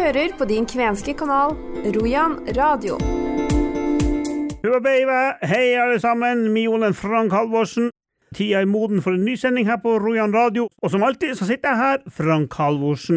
hører på din kvenske kanal, Rojan Radio. Hei alle sammen, Miolen Frank Halvorsen. Tida moden for en ny sending her på Rojan Radio. Og som alltid så sitter jeg her, Frank Halvorsen.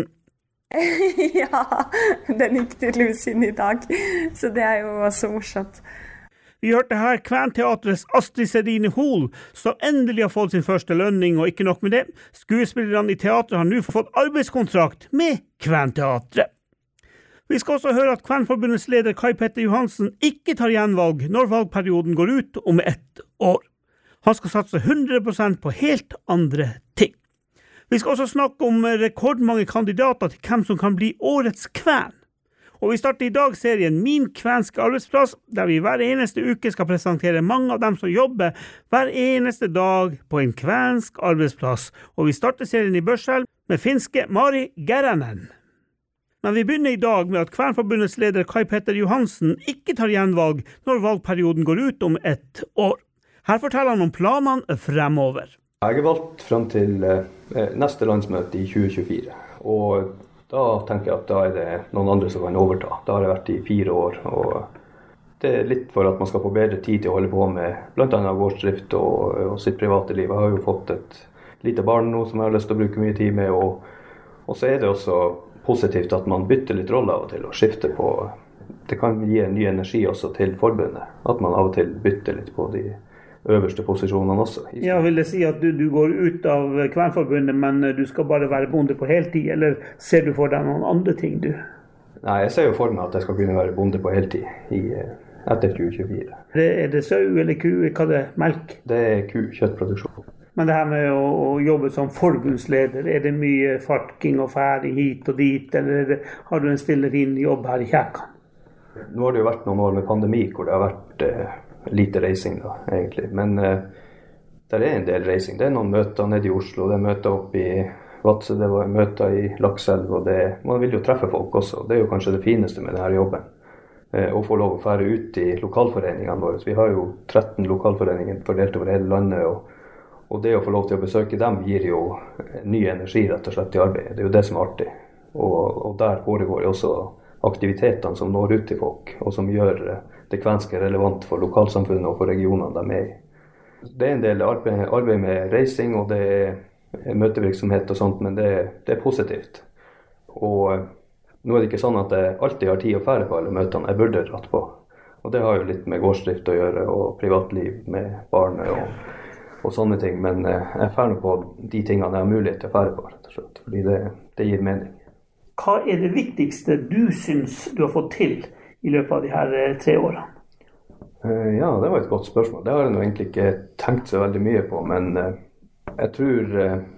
Ja, den gikk tydeligvis inn i dag, så det jo også morsomt. Vi hørte her Kventeatrets Astrid Sedine Hol, som endelig har fått sin første lønning, og ikke nok med det. Skuespillerne i teatret har nå fått arbeidskontrakt med Kventeatret. Vi skal også høre at Kvenforbundets leder Kai Petter Johansen ikke tar gjenvalg når valgperioden går ut om 1 år. Han skal satse 100% på helt andre ting. Vi skal også snakke om rekordmange kandidater til hvem som kan bli årets kven. Og vi starter i dag serien Min kvenske arbeidsplass, der vi hver eneste uke skal presentere mange av dem som jobber hver eneste dag på en kvensk arbeidsplass. Og vi starter serien i Børselv med finske Mari Geränen. Men vi begynner i dag med at Kvenforbundets leder Kai Petter Johansen ikke tar gjenvalg når valgperioden går ut om 1 år. Her forteller han om planene fremover. Jeg valgt frem til neste landsmøte i 2024, og da tenker jeg at da det noen andre som kan overta. Da har jeg vært i 4 år, og det litt for at man skal få bedre tid til å holde på med blant annet gårdsdrift og sitt private liv. Jeg har jo fått et lite barn nå som jeg har lyst til å bruke mye tid med, og så det også positivt at man bytter litt rolle av og til og skifter på. Det kan gi en ny energi også til forbundet, at man av og til bytter litt på de øverste posisjonene også. Ja, vil jeg si at du går ut av Kvenforbundet, men du skal bare være bonde på heltid, eller ser du for deg noen andre ting du? Nei, jeg ser jo for meg at jeg skal kunne være bonde på heltid etter 2024. Er det sau eller ku? Hva det melk? Det ku, kjøttproduksjon. Men det her med å jobbe som forbundsleder, er det mye fartking og færing hit og dit, eller har du en stille fin jobb her i Kjækan? Nå har det jo vært noen år med pandemi hvor det har vært lite reising da, egentlig. Men der en del reising. Det noen møter nede i Oslo, det møter opp i Vadsø, det var møter i Lakselv, og man vil jo treffe folk også. Det jo kanskje det fineste med denne jobben. Å få lov å fære ut i lokalforeningene våre. Vi har jo 13 lokalforeninger fordelt over hele landet, og det å få lov til å besøke dem gir jo ny energi rett og slett i arbeidet. Det jo det som artig. Og der foregår jo også aktivitetene som når ut til folk, og som gjør det kvenske relevant for lokalsamfunnet og for regionene de i. Det en del arbeid med reising, og det møtevirksomhet og sånt, men det positivt. Og nå det ikke sånn at jeg alltid har tid å fære på alle møtene jeg burde dratt på. Og det har jo litt med gårdsdrift å gjøre, og privatliv med barnet og sånne ting. Men jeg færer på de tingene jeg har mulighet til å fære på, rett og slett, fordi det gir mening. Hva det viktigste du synes du har fått til i løpet av de her 3 årene? Ja, det var et godt spørsmål. Det har jeg nå egentlig ikke tenkt så veldig mye på, men jeg tror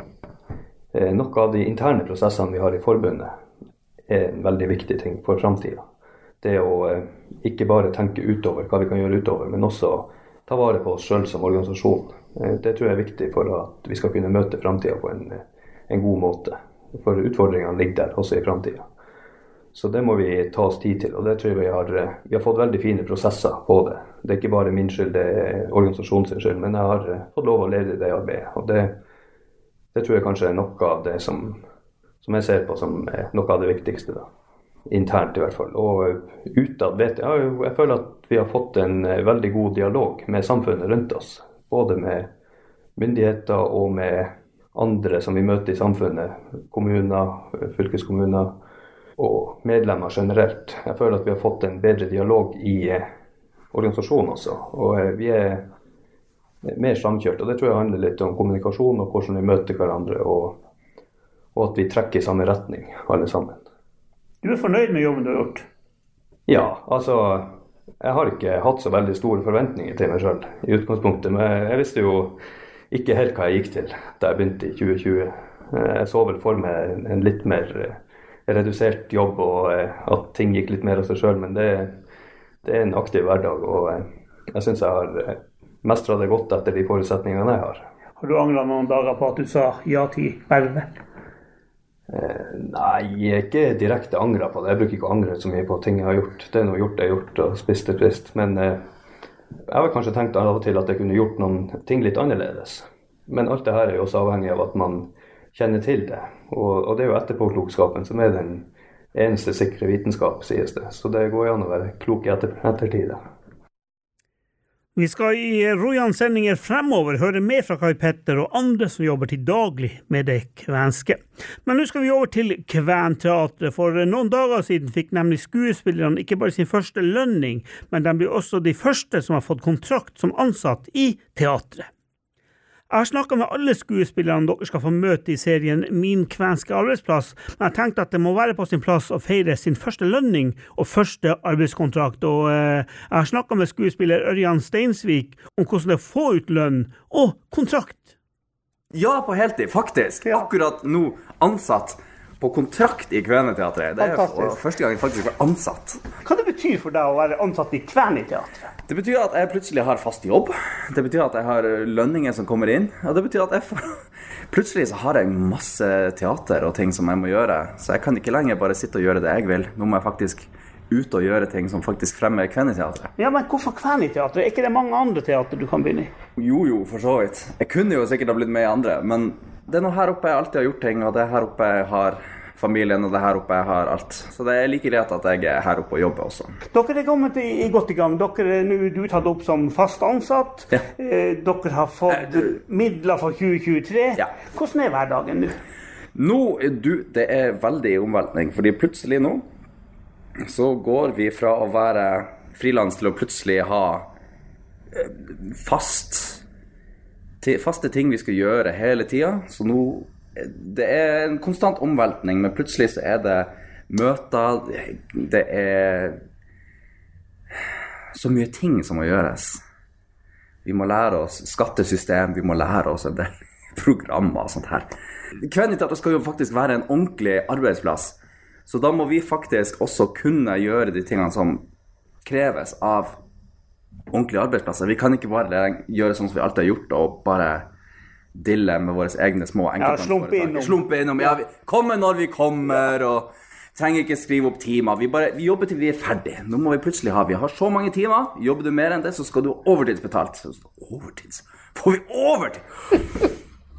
noe av de interne prosessene vi har i forbundet en veldig viktig ting for fremtiden. Det å ikke bare tenke utover hva vi kan gjøre utover, men også ta vare på oss selv som organisasjon. Det tror jeg er viktig for at vi skal kunne møte fremtiden på en god måte. For utfordringene ligger der også i fremtiden. Så det må vi ta oss tid til, og det tror jeg vi har fått veldig fine prosesser på det. Det ikke bare min skyld, det organisasjonens skyld, men jeg har fått lov å lede det arbeidet. Og det tror jeg kanskje noe av det som jeg ser på som noe av det viktigste da. Internt i hvert fall. Og utad vet jeg føler at vi har fått en veldig god dialog med samfunnet rundt oss. Både med myndigheter og med andre som vi møter i samfunnet, kommuner, fylkeskommuner og medlemmer generelt. Jeg føler at vi har fått en bedre dialog i organisasjonen også, og vi mer samkjørt, og det tror jeg handler litt om kommunikasjon og hvordan vi møter hverandre, og at vi trekker i samme retning, alle sammen. Du fornøyd med jobben du har gjort? Ja, altså, jeg har ikke hatt så veldig store forventninger til meg selv i utgangspunktet, men jeg visste jo ikke helt hva jeg gikk til da jeg begynte i 2020. Jeg så vel for meg en litt mer redusert jobb, og at ting gikk litt mer av seg selv, men det en aktiv hverdag, og jeg synes jeg har mestret det godt etter de forutsetningene jeg har. Har du angret noen dager på at du sa ja til vervet? Nei, jeg ikke direkte angret på det. Jeg bruker ikke å angre så mye på ting jeg har gjort. Det noe gjort jeg har gjort, og spist er trist, men jeg har kanskje tenkt av og til at jeg kunne gjort noen ting litt annerledes. Men alt det her jo også avhengig av at man kjenner til det. Og det jo etterpåklokskapen som den eneste sikre vitenskap, sies det. Så det går an å være klok i ettertid. Vi skal i Rojans sendinger fremover høre mer fra Kai Petter og andre som jobber til daglig med det kvenske. Men nå skal vi over til Kventeatret, for noen dager siden fikk nemlig skuespillerne ikke bare sin første lønning, men de blir også de første som har fått kontrakt som ansatt i teatret. Jeg har snakket med alle skuespillerne dere skal få møte i serien Min kvenske arbeidsplass, men jeg tenkte at det må være på sin plass å feire sin første lønning og første arbeidskontrakt, og jeg har snakket med skuespiller Ørjan Steinsvik om hvordan det er å få ut lønn og kontrakt. Ja, på heltid, faktisk. Ja. Akkurat nå ansatt på kontrakt i Kveneteatret. Det er første gang jeg faktisk var ansatt. Hva det betyr for deg å være ansatt i Kveneteatret? Det betyr at jeg plutselig har fast jobb. Det betyr at jeg har lønninger som kommer inn. Og det betyr at plutselig så har jeg masse teater og ting som jeg må gjøre. Så jeg kan ikke lenger bare sitte og gjøre det jeg vil. Nå må jeg faktisk ut og gjøre ting som faktisk fremmer Kveneteatret. Ja, men hvorfor Kveneteatret? Er ikke det mange andre teater du kan begynne i? Jo, for så vidt. Jeg kunne jo sikkert ha blitt med i andre, men det er noe her oppe jeg alltid har gjort ting, og det er her oppe jeg har familien, og det er her oppe jeg har alt. Så det er like greit at jeg er her oppe og jobber også. Dere er kommet godt i gang. Dere er nå uttatt opp som fast ansatt. Ja. Dere har fått midler for 2023. Ja. Hvordan er hverdagen nå? Nå, det er veldig omveltning, fordi plutselig nå så går vi fra å være frilans til å plutselig ha faste ting vi skal gjøre hele tiden. Så nå, det er en konstant omveltning, men plutselig så er det møter, det er så mye ting som må gjøres. Vi må lære oss skattesystem, vi må lære oss en del programmer og sånt her. Kveneteatret skal jo faktisk være en ordentlig arbeidsplass, så da må vi faktisk også kunne gjøre de tingene som kreves av ordentlige arbeidsplasser. Vi kan ikke bare gjøre sånn som vi alltid har gjort, og bare dille med våre egne små enkeltmannsforetak. Slumpe innom. Ja, komme når vi kommer, og trenger ikke skrive opp timer. Vi jobber til vi er ferdige. Nå må vi plutselig vi har så mange timer. Jobber du mer enn det, så skal du ha overtidsbetalt. Overtids? Får vi overtid?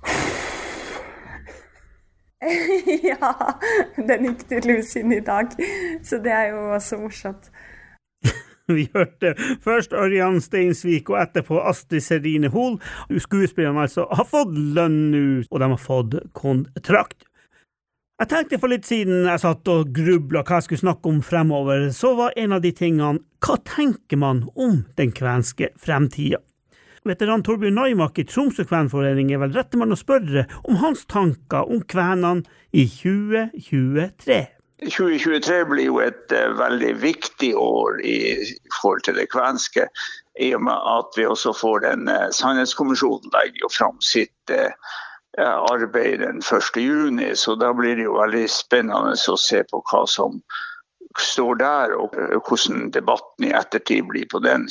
Ja, den gikk tydeligvis inn i dag. Så det er jo også morsomt. Vi hørte først Ørjan Steinsvik og etterpå Astrid Serine Hol. Skuespillerne altså har fått lønn nå, og de har fått kontrakt. Jeg tenkte for litt siden jeg satt og grublet hva jeg skulle snakke om fremover, så var en av de tingene, hva tenker man om den kvenske fremtiden? Veteran Torbjørn Naimak i Tromsø Kvenforening er vel rette mann å spørre om hans tanker om kvenene i 2023. 2023 blir jo et veldig viktig år i forhold til det kvenske, i og med at vi også får den sannhetskommisjonen legger jo fram sitt arbeid den 1. juni, så da blir det jo veldig spennende å se på hva som står der, og hvordan debatten i ettertid blir på den.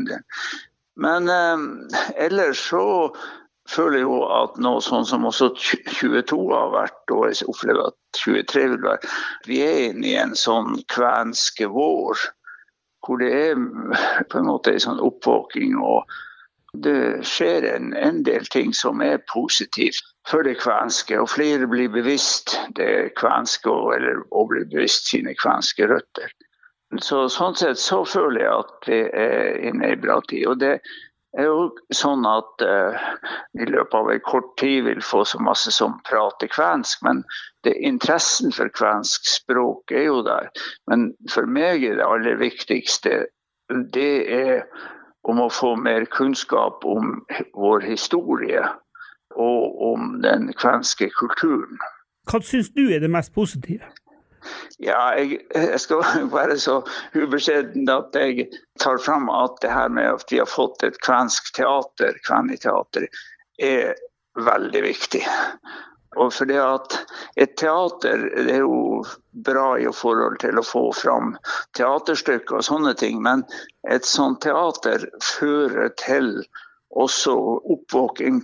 Men ellers så føler jeg jo at noe sånn som også 22 har vært, og jeg opplever at 23 vil være, vi er inne i en sånn kvenske vår, hvor det er på en måte en sånn oppvåking, og det skjer en del ting som er positivt for det kvenske, og flere blir bevisst det kvenske, og blir bevisst sine kvenske røtter. Så sånn sett så føler jeg at vi er inne i bra tid, og det er jo sånn at i løpet av en kort tid vil få så masse som prater kvensk, men interessen for kvensk språk er jo der. Men for meg er det aller viktigste, det er om å få mer kunnskap om vår historie og om den kvenske kulturen. Hva synes du er det mest positive? Ja, jeg skal være så ubeskjeden at jeg tar frem at det her med at vi har fått et kvensk teater, Kveneteater, er veldig viktig. Og for det at et teater det er jo bra i forhold til å få fram teaterstykker og sånne ting, men et sånt teater fører til også oppvåking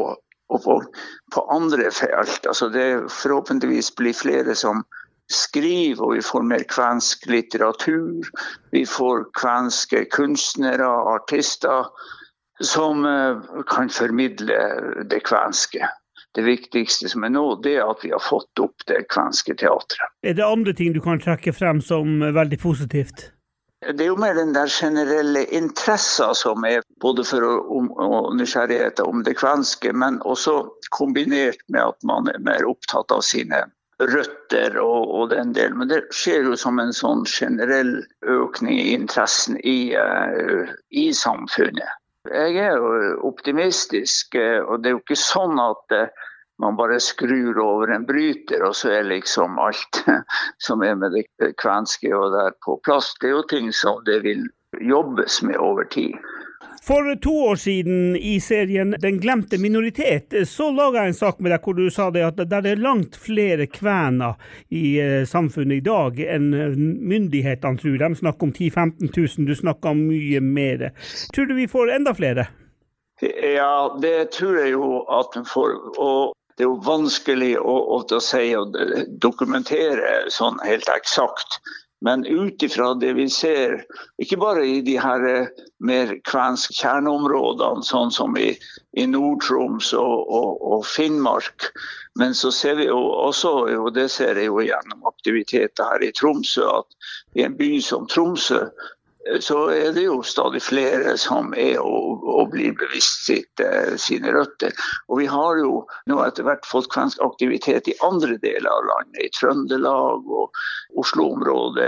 på andre felt. Altså det forhåpentligvis blir flere som skriver, og vi får mer kvensk litteratur, vi får kvenske kunstnere, artister, som kan formidle det kvenske. det viktigste som nå, det at vi har fått opp det kvenske teatret. Det andre ting du kan trekke frem som veldig positivt? Det jo mer den der generelle interessen som både for og nysgjerrigheter om det kvenske, men også kombinert med at man mer opptatt av sine røtter og den del. Men det skjer jo som en sånn generell økning i interessen i samfunnet. Jeg jo optimistisk, og det jo ikke sånn at man bare skrur over en bryter, og så liksom alt som med det kvenske og der på plass. Det jo ting som det vil jobbes med over tid. For 2 år siden i serien Den glemte minoritet, så laget jeg en sak med deg hvor du sa det at det langt flere kvener i samfunnet i dag enn myndighetene tror. De snakker om 10-15 000, du snakker om mye mer. Tror du vi får enda flere? Ja, det tror jeg jo at vi får, og det jo vanskelig å si og dokumentere sånn helt eksakt. Men utifra det vi ser, ikke bare i de her mer kvenske kjerneområdene, sånn som i Nord-Troms og Finnmark, men så ser vi jo også, og det ser jeg jo gjennom aktiviteter her i Tromsø, at i en by som Tromsø, så det jo stadig flere som og blir bevisst sine røtter. Og vi har jo nå etter hvert fått kvensk aktivitet i andre deler av landet, i Trøndelag og Oslo-området.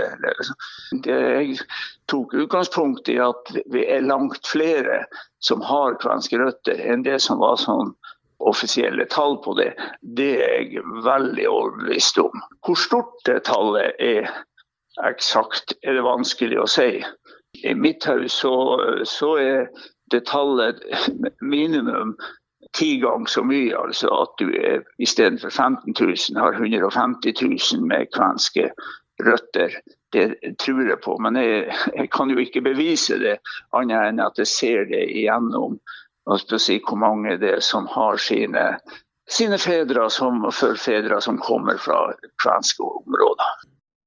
Jeg tok utgangspunkt i at vi langt flere som har kvenske røtter enn det som var sånn offisielle tall på det. Det jeg veldig overbevist om. Hvor stort det tallet eksakt det vanskelig å si. I mitt hus så det tallet minimum 10 ganger så mye, altså at du i stedet for 15 000 har 150 000 med kvenske røtter. Det tror jeg på, men jeg kan jo ikke bevise det annet enn at jeg ser det igjennom, og si hvor mange det som har sine fedre som forfedre som kommer fra kvenske områder.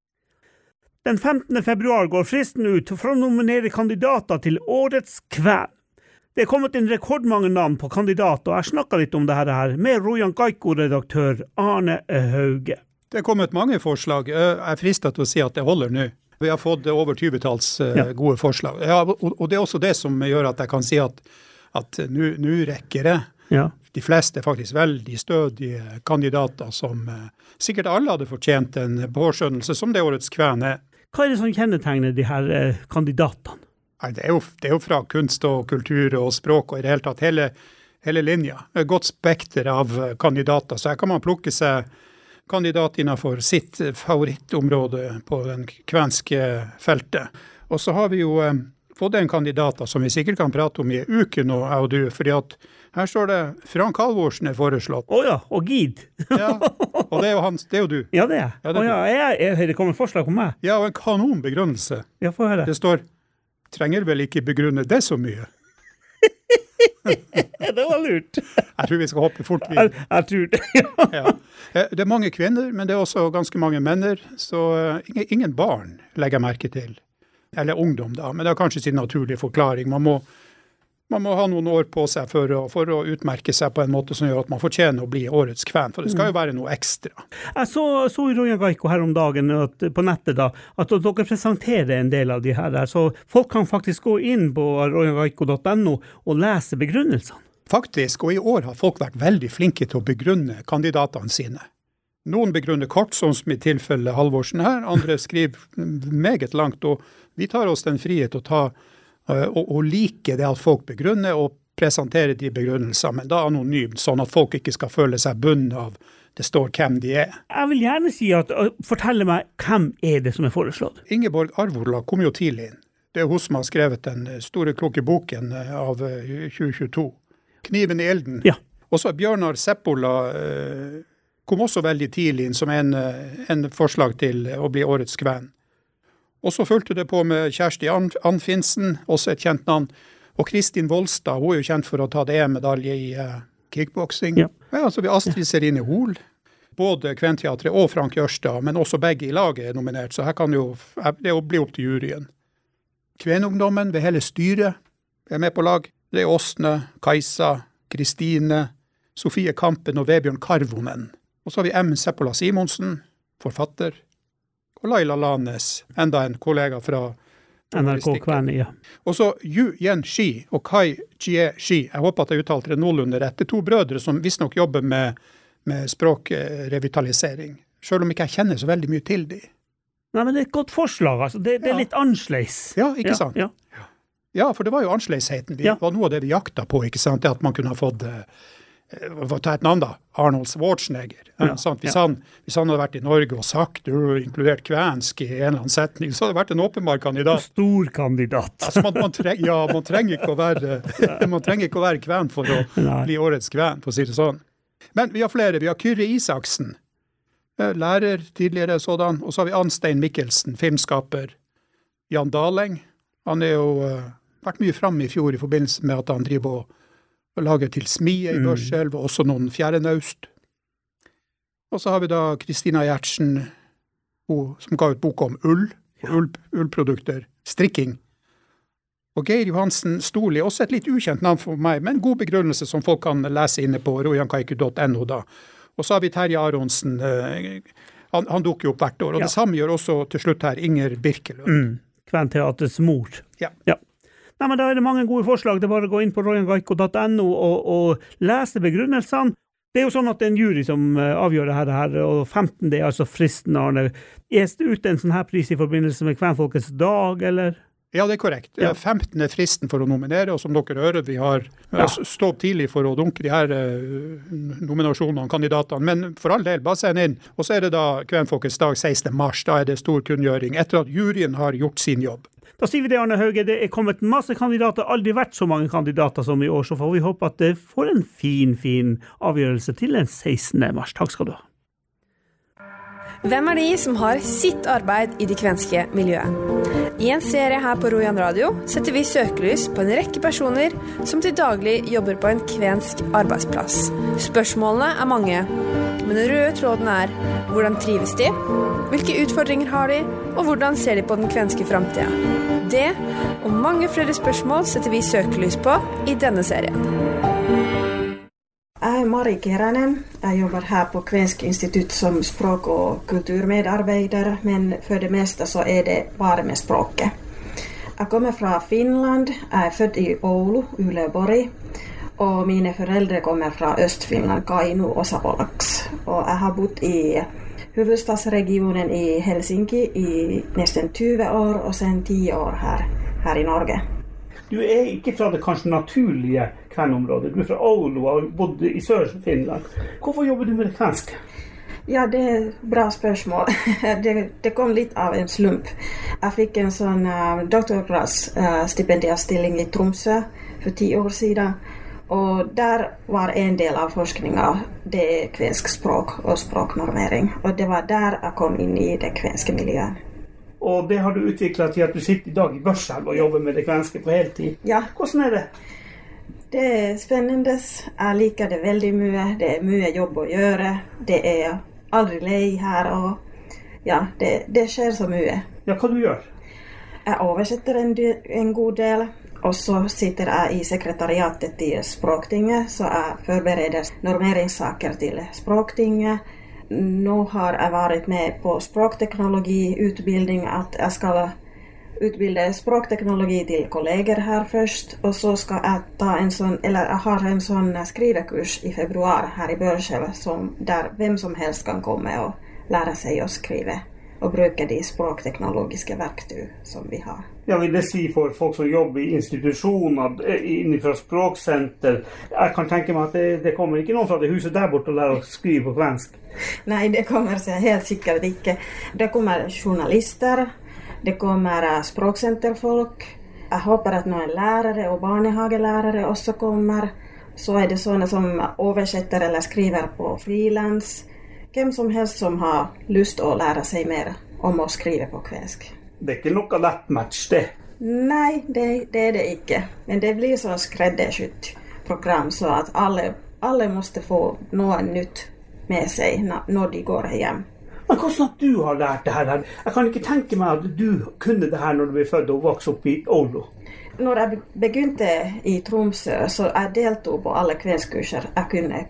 Den 15. februar går fristen ut for å nominere kandidater til Årets kven. Det kommet inn rekordmange navn på kandidater, og jeg snakket litt om det her med Rojan Gaiko-redaktør Arne Hauge. Det kommet mange forslag. Jeg fristet til å si at det holder nå. Vi har fått over 20-talls gode forslag. Ja, og det også det som gjør at jeg kan si at nå rekker det. Ja. De fleste faktisk veldig stødige kandidater som sikkert alle hadde fortjent en påskjønnelse som det Årets kven Hva det som kjennetegner de her kandidatene? Nei, det jo fra kunst og kultur og språk og i det hele tatt hele linja. Et godt spekter av kandidater, så her kan man plukke seg kandidat innenfor sitt favorittområde på den kvenske feltet. Og så har vi jo fått en kandidat som vi sikkert kan prate om i uke nå, jeg og du, fordi at her står det Frank Halvorsen foreslått. Åja, og Gid. Ja, og det jo han, det jo du. Ja, det det kommer forslag på meg. Ja, og en kanon begrunnelse. Ja, få høre. Det står, trenger vel ikke begrunne det så mye. Det var lurt. Jeg tror vi skal hoppe fort videre. Jeg tror det, ja. Det mange kvinner, men det også ganske mange menner, så ingen barn legger merke til. Eller ungdom da, men det kanskje sin naturlige forklaring. Man må ha noen år på seg for å utmerke seg på en måte som gjør at man fortjener å bli Årets kven, for det skal jo være noe ekstra. Jeg så i Rojan Gaiko her om dagen på nettet da, at dere presenterer en del av de her, så folk kan faktisk gå inn på rojangaiko.no og lese begrunnelsene. Faktisk, og i år har folk vært veldig flinke til å begrunne kandidatene sine. Noen begrunner kort, sånn som i tilfelle Halvorsen her, andre skriver meget langt, og vi tar oss den frihet å ta og like det at folk begrunner og presenterer de begrunnelser, men da anonymt, sånn at folk ikke skal føle seg bundet av det står hvem de Jeg vil gjerne si fortelle meg hvem det som foreslått. Ingeborg Arvola kom jo tidlig inn. Det hun som har skrevet den store kloke boken av 2022. Kniven i elden. Ja. Og så Bjørnar Seppola kom også veldig tidlig inn som en forslag til å bli Årets kven. Og så fulgte det på med Kjersti Anfinsen, også et kjent navn, og Kristin Volstad, hun jo kjent for å ta EM-medalje i kickboksing. Ja, så vi Astrid Serine Hol, både Kventeatret og Frank Jørstad, men også begge i laget nominert, så her kan jo det bli opp til juryen. Kvenungdommen ved hele styret med på lag. Det Åsne, Kajsa, Kristine, Sofie Kampen og Vebjørn Karvonen. Og så har vi M. Seppola Simonsen, forfatter, og Laila Lanes, enda en kollega fra NRK Kven, ja. Og så Yu Yen Shi og Kai Jie Shi, jeg håper at jeg uttalte det noenlunde rett. Det er 2 brødre som visst nok jobber med språkrevitalisering, selv om ikke jeg kjenner så veldig mye til de. Nei, men det er et godt forslag, altså. Det er litt annerledes. Ja, ikke sant? Ja. Ja, for det var jo annerledesheten. Det var noe av det vi jakta på, ikke sant? Det at man kunne ha fått, ta et navn da, Arnold Schwarzenegger. Ja, sant? Hvis han hadde vært i Norge og sagt, inkludert kvensk i en eller annen setning, så hadde det vært en åpenbar kandidat. Stor kandidat. Altså, man trenger ikke å være kven for å bli årets kven, for å si det sånn. Men vi har flere. Vi har Kyrre Isaksen, lærer tidligere sådan, og så har vi Anstein Mikkelsen, filmskaper. Jan Daleng, han er jo vært mye frem i fjor i forbindelse med at han driver og lager til Smie i Børselv, og også noen fjærenaust. Og så har vi da Kristina Gjertsen, som ga ut bok om ullprodukter, strikking. Og Geir Johansen Storli, også et litt ukjent navn for meg, men god begrunnelse som folk kan lese inne på rojankaiku.no da. Og så har vi Terje Aronsen, han dukker jo opp hvert år, og det samme gjør også til slutt her Inger Birkelund. Kventeatrets mor. Ja. Nei, men da er det mange gode forslag. Det er bare å gå inn på rojankaiku.no og lese begrunnelsene. Det er jo sånn at det er en jury som avgjør det her, og 15. er altså fristen, Arne. Er det ut en sånn her pris i forbindelse med Kvenfolkets dag, eller? Ja, det er korrekt. 15. er fristen for å nominere, og som dere hører, vi har stått tidlig for å dunke de her nominasjonene og kandidatene, men for all del, bare send inn. Og så er det da Kvenfolkets dag 16. mars, da er det stor kunngjøring, etter at juryen har gjort sin jobb. Da sier vi det, Arne Hauge, det er kommet masse kandidater, aldri vært så mange kandidater som i år, så får vi håpe at det får en fin avgjørelse til den 16. mars. Takk skal du ha. Hvem er de som har sitt arbeid i det kvenske miljøet? I en serie her på Rojan Radio setter vi søkelys på en rekke personer som til daglig jobber på en kvensk arbeidsplass. Spørsmålene er mange, men den røde tråden er hvordan trives de, hvilke utfordringer har de, og hvordan ser de på den kvenske fremtiden. Det og mange flere spørsmål setter vi søkelys på i denne serien. Jeg er Mari Keränen. Jeg jobber her på Kvensk institutt som språk- og kulturmedarbeider, men for det meste så er det bare med språket. Jeg kommer fra Finland. Jeg er født i Oulu, Uleåborg, og mine foreldre kommer fra Øst-Finland, Kainu og Savolax. Og jeg har bodd i hovedstadsregionen i Helsinki i nesten 20 år, og sen 10 år her i Norge. Du er ikke fra det kanskje naturlige kvenområdet. Du er fra Oulu og bodd i Sør-Finland. Hvorfor jobber du med det kvenske? Ja, det er et bra spørsmål. Det kom litt av en slump. Jeg fikk en sånn doktorgradsstipendiatstilling i Tromsø for 10 år siden. Og der var en del av forskningen det kvensk språk og språknormering. Og det var der jeg kom inn i det kvenske miljøet. Og det har du utviklet til at du sitter i dag i Børselv og jobber med det kvenske på heltid. Ja. Hvordan er det? Det er spennende. Jeg liker det veldig mye. Det er mye jobb å gjøre. Det er aldri lei her. Og ja, det skjer så mye. Ja, hva du gjør? Jeg oversetter en god del. Og så sitter jeg i sekretariatet til Språktinget, så jeg forbereder normeringssaker til Språktinget. Nå har jeg vært med på språkteknologiutbildning, at jeg skal utbilde språkteknologi til kolleger her først, og så skal jeg jeg har en sånn skrivekurs i februar her i Børselv, der hvem som helst kan komme og lære seg å skrive og bruke de språkteknologiske verktøy som vi har. Ja, vil det si for folk som jobber i institusjoner, innenfor språksenter. Jeg kan tenke meg at det kommer ikke noen fra det huset der borte og lærer å skrive på kvensk. Nei, det kommer seg helt sikkert ikke. Det kommer journalister, det kommer språksenterfolk. Jeg håper at noen lærere og barnehagelærere også kommer. Så er det sånne som oversetter eller skriver på frilans. Hvem som helst som har lyst å lære seg mer om å skrive på kvensk. Det er ikke noe lett match, det? Nei, det er det ikke. Men det blir sånn skreddersydd program, så at alle måste få noe nytt med seg når de går hjem. Men hvordan at du har lært det her? Jeg kan ikke tenke meg at du kunne det her når du ble født og vokste opp i Oulu. Når jeg begynte i Tromsø, så jeg deltog på alle kvenskkurser jeg kunne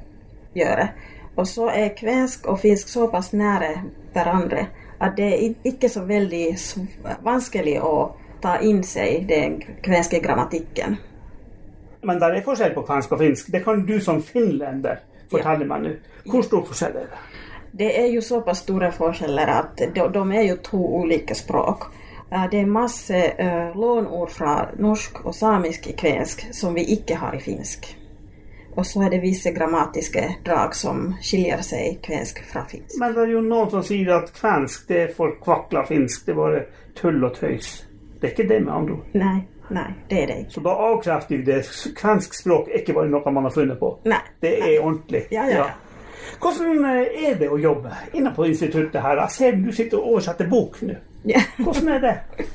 gjøre. Og så er kvensk og finsk såpass nære hverandre at det er ikke så veldig vanskelig å ta inn seg den kvenske grammatikken. Men der er forskjell på kvensk og finsk. Det kan du som finländer fortelle meg nå. Hvor stor forskjell er det? Det er jo såpass store forskjeller at de er jo to ulike språk. Det er masse lånord fra norsk og samisk i kvensk som vi ikke har i finsk. Og så er det visse grammatiske drag som skiljer seg i kvensk fra finsk. Men det er jo noen som sier at kvensk det er for kvakla finsk, det er bare tull og tøys. Det er ikke det med andre ord. Nei, det er det ikke. Så da avkrefter vi det. Kvensk språk er ikke bare noe man har funnet på. Nei. Det er ordentlig. Ja. Hvordan er det å jobbe inne på instituttet her? Jeg ser du sitter og oversetter bok nå. Ja. Hvordan er det?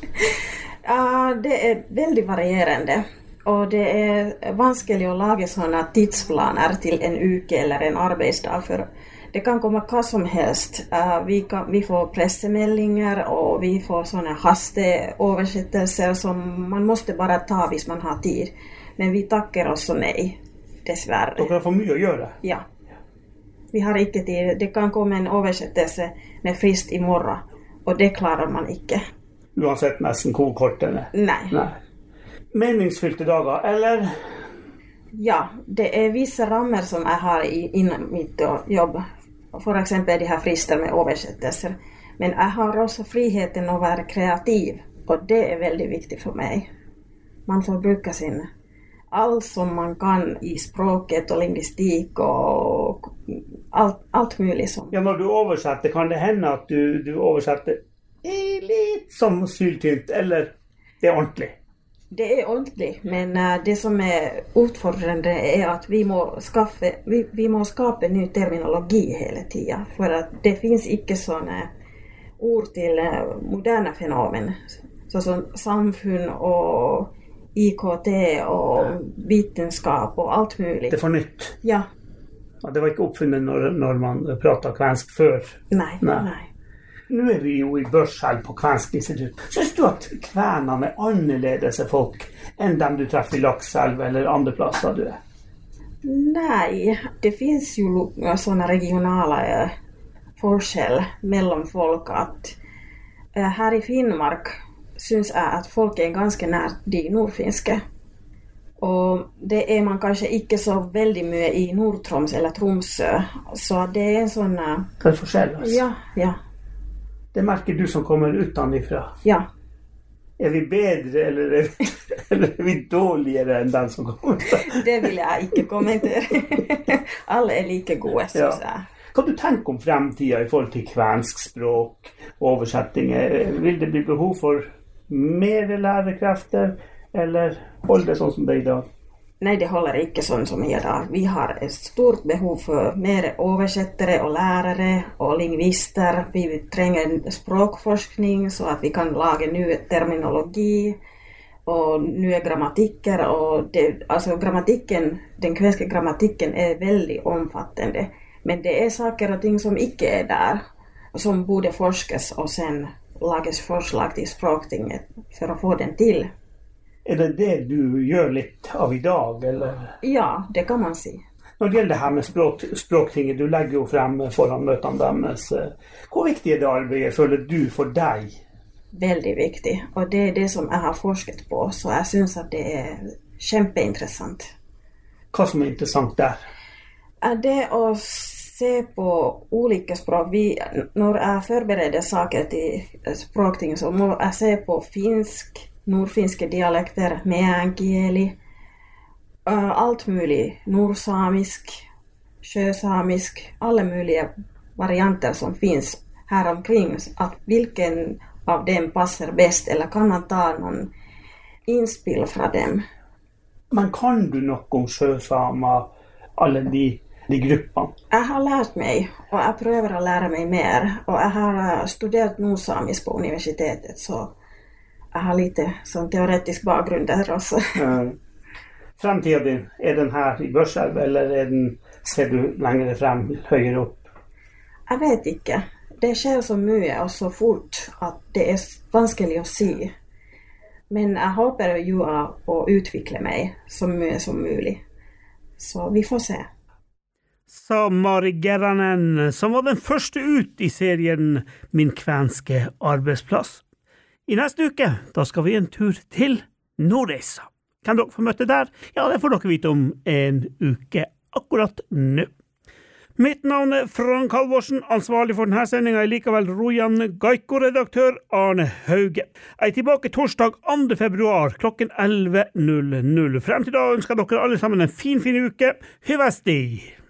Det er veldig varierende. Og det er vanskelig å lage sånne tidsplaner til en uke eller en arbeidsdag. For det kan komme hva som helst. Vi får pressemeldinger, og vi får sånne hasteoversettelser som man måste bare ta hvis man har tid. Men vi takker også nei, dessverre. Dere har for mye å gjøre? Ja. Vi har ikke tid. Det kan komme en oversettelse med frist i morgen, og det klarer man ikke. Uansett nesten hvor kort den er? Nei. Meningsfylte dager, eller? Ja, det er visse rammer som jeg har innen mitt jobb. For eksempel de her frister med oversettelser. Men jeg har også friheten å være kreativ, og det er veldig viktig for meg. Man får bruke sin alt som man kan i språket og lingvistikk og alt mulig sånn. Ja, når du oversetter, kan det hende at du oversetter litt som syltynt, eller det er ordentlig? Det er ordentlig, men det som er utfordrende er at vi må skape ny terminologi hele tiden, for at det finnes ikke sånne ord til moderne fenomen, sånn samfunn og IKT og vitenskap og alt mulig. Det er for nytt? Ja. Det var ikke oppfunnet når man pratet kvensk før? Nei. Nå er vi jo i Børselv på Kvensk institutt. Synes du at kvenene er annerledes folk enn dem du treffer i Lakselv eller andre plasser du er? Nei, det finnes jo sånne regionale forskjell mellom folk at her i Finnmark synes jeg at folk er ganske nær de nordfinske. Og det er man kanskje ikke så veldig mye i Nord-Troms eller Tromsø, så det er en sånn... Det er forskjell, altså? Ja. Det merker du som kommer utenfra. Ja. Er vi bedre, eller er vi dårligere enn den som kommer utenfra? Det vil jeg ikke kommentere. Alle er like gode, synes jeg. Hva du tenker om fremtiden i forhold til kvensk språk, oversettinger? Vil det bli behov for mer lærekrefter, eller holder det sånn som det er i dag? Nei, det holder ikke sånn som i dag. Vi har et stort behov for mer oversettere og lærere og lingvister. Vi trenger språkforskning så at vi kan lage nye terminologi og nye grammatikker. Og den kvenske grammatikken er veldig omfattende. Men det er saker og ting som ikke er der, som burde forskes og sen lages forslag til Språktinget for å få den til. Er det det du gjør litt av i dag, eller? Ja, det kan man si. Når det gjelder det her med Språktinget, du legger jo frem foran møtene deres. Hvor viktig er det arbeidet, føler du, for deg? Veldig viktig, og det er det som jeg har forsket på, så jeg synes at det er kjempeinteressant. Hva som er interessant der? Det å se på ulike språk. Når jeg forbereder saker til Språktinget, så må jeg se på finsk, nordfinske dialekter, meänkieli, alt mulig, nordsamisk, sjøsamisk, alle mulige varianter som finns her omkring, at hvilken av dem passer best, eller kan man ta noen innspill fra dem. Men kan du noe om sjøsamer, alle de gruppene? Jeg har lært meg, og jeg prøver å lære meg mer, og jeg har studert nordsamisk på universitetet, så jeg har lite sånn teoretisk bakgrunn der også. Fremtiden din, er den her i Børselv, eller ser du lenger frem, høyere opp? Jeg vet ikke. Det skjer så mye og så fort at det er vanskelig å si. Men jeg håper jo å utvikle meg så mye som mulig. Så vi får se. sa Mari Gerranen, som var den første ut i serien Min kvenske arbeidsplass. I neste uke, da skal vi en tur til Nordreisa. Kan dere få møte der? Ja, det får dere vite om en uke akkurat nå. Mitt navn Frank Halvorsen, ansvarlig for denne sendingen er likevel Rojan Gaiko, redaktør Arne Hauge. Jeg tilbake torsdag 2. februar klokken 11.00. Frem til da ønsker dere alle sammen en fin uke. Hyvesti!